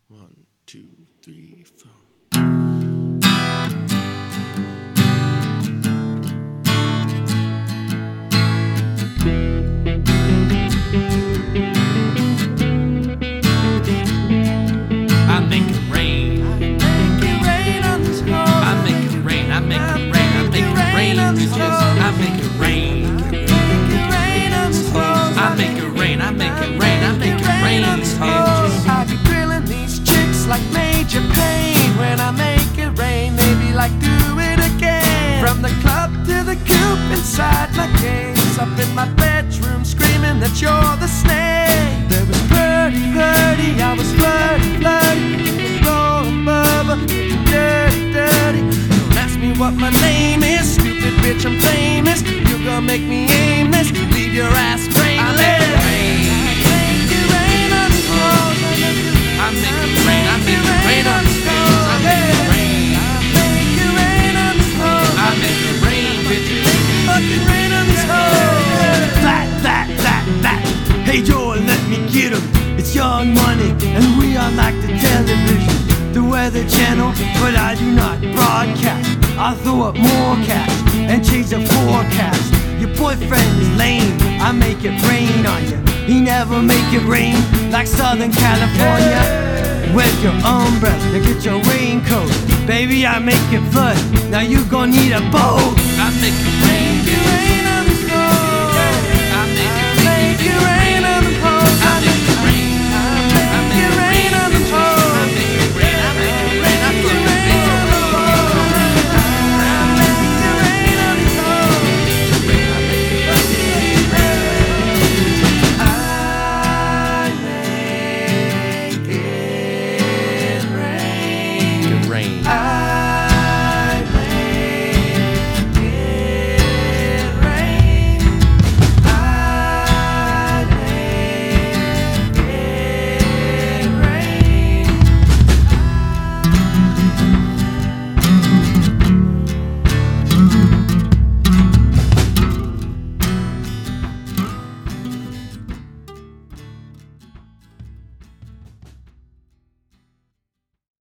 One, two, three, four. I make it rain. I make it rain. I make it rain. I make it rain. Bitches. I make it rain. I make it rain. I make it rain. I make it rain. Bitches. I be grilling these chicks like Major Payne. When I make it rain, they be like, do it again. From the club to the coop inside my case, up in my bedroom screaming that you're the snake. There was Purdy, I was flirty, rolling bubba, dirty. Don't ask me what my name is, stupid bitch, I'm famous. You gonna make me aimless, leave your ass brainless. I make it rain on these hoes. I make it rain. I make it rain on these bitches. I make it rain. I make it rain, bitches. Fucking rain on these hoes. That. Hey Joel, let me get 'em. It's Young Money, and we are like the television, the Weather Channel, but I do not broadcast. I throw up more cash and change the forecast. Your boyfriend is lame, I make it rain on you. He never make it rain like Southern California. Wet your umbrella and get your raincoat. Baby, I make it flood, now you gon' need a boat. I make it rain, bitches. I make it rain.